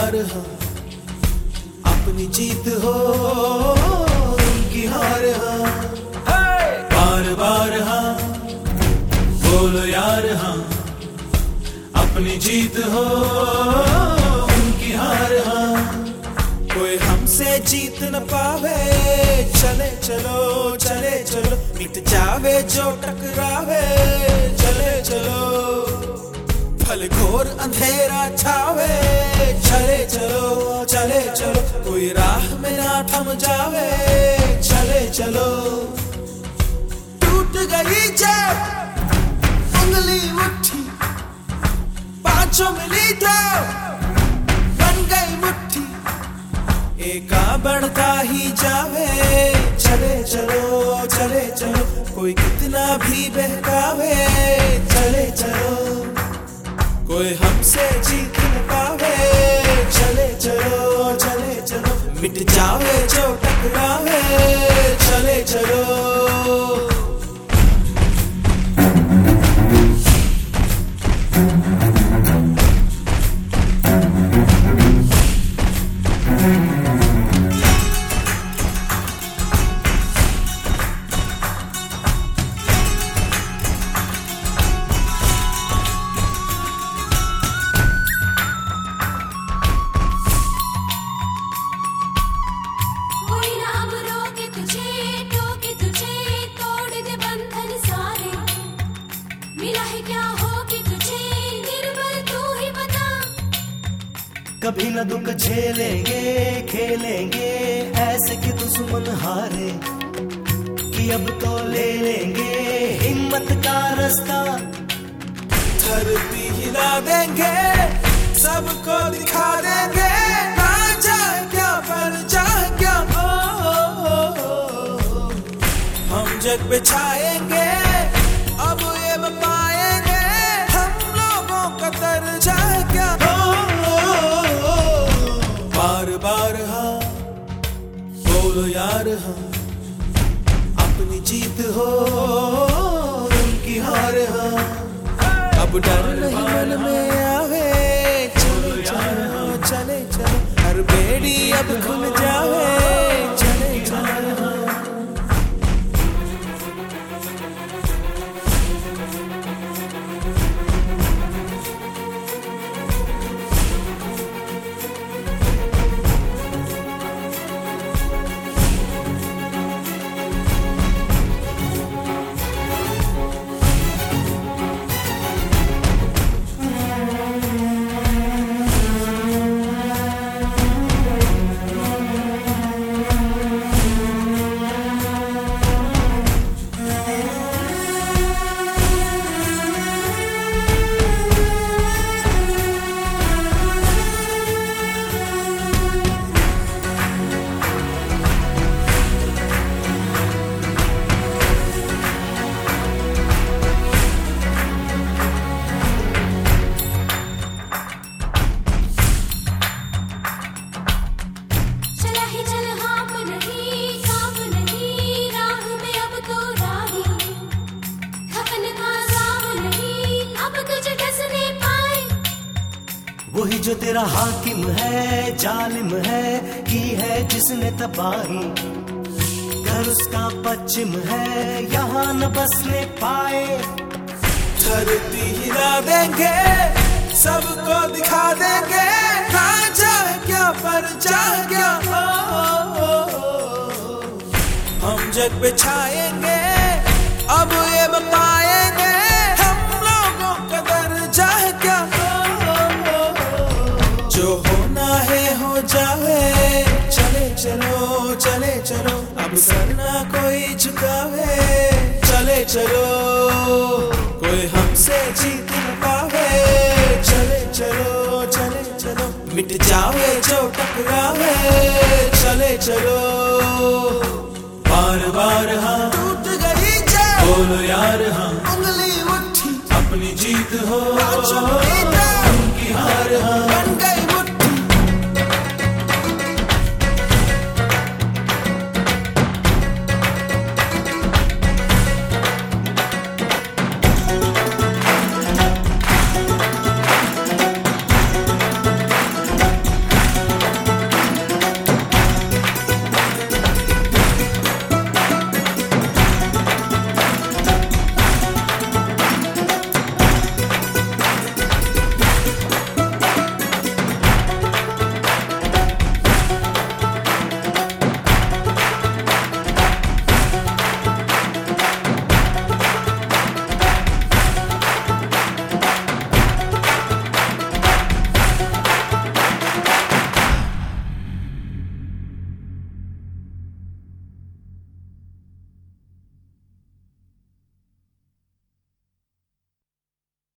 यार हाँ, अपनी जीत हो उनकी हार हाँ, बार बार हाँ बोलो यार हाँ, अपनी जीत हो उनकी हार हाँ। कोई हमसे जीत न पावे, चले चलो चले चलो, मिट जावे जो टकरावे, चले चलो भले घोर अंधेरा छावे, चले चलो चले चलो, कोई राह में ना थम जावे, चले चलो। टूट गई जब उंगली मुट्ठी, पांचों मिली तो बन गई मुट्ठी, एका बढ़ता ही जावे, चले चलो चले चलो, कोई कितना भी बहकावे, चले चलो कोई हमसे जीत न पावे, चले चलो चले चलो, मिट जावे जो टकरावे, चले चलो। कभी न दुख झेलेंगे खेलेंगे ऐसे कि दुश्मन हारे, कि अब तो ले लेंगे हिम्मत का रास्ता, धरती हिला देंगे सबको दिखा देंगे, ना चाहे क्या पर चाहे क्या हम जग पे छाएंगे, अब ये पाएंगे हम लोगों का दर्जा क्या, बार बार हाँ बोलो यार हाँ, अपनी जीत हो उनकी हार हाँ, अब डर नहीं मन में आवे, चले चलो चले चलो, हर बेड़ी अब खुल जावे, चले चलो। वही जो तेरा हाकिम है जालिम है, की है जिसने तबाही, घर उसका पश्चिम है यहाँ न बसने पाए, धरती हिला देंगे सबको दिखा देंगे, ना चाहे क्या पर चाहे क्या हम जग पे छाएंगे, अब ये पाएंगे हम लोगों का दर्जा है क्या, जो होना है हो जावे, चले चलो चले चलो, अब सर ना कोई झुकावे, चले चलो कोई हमसे जीत न पावे, चले चलो चले चलो, मिट जावे जो टकरावे, चले चलो बार बार हाँ टूट गई बोलो यार हाँ, उंगली उठी अपनी जीत हो।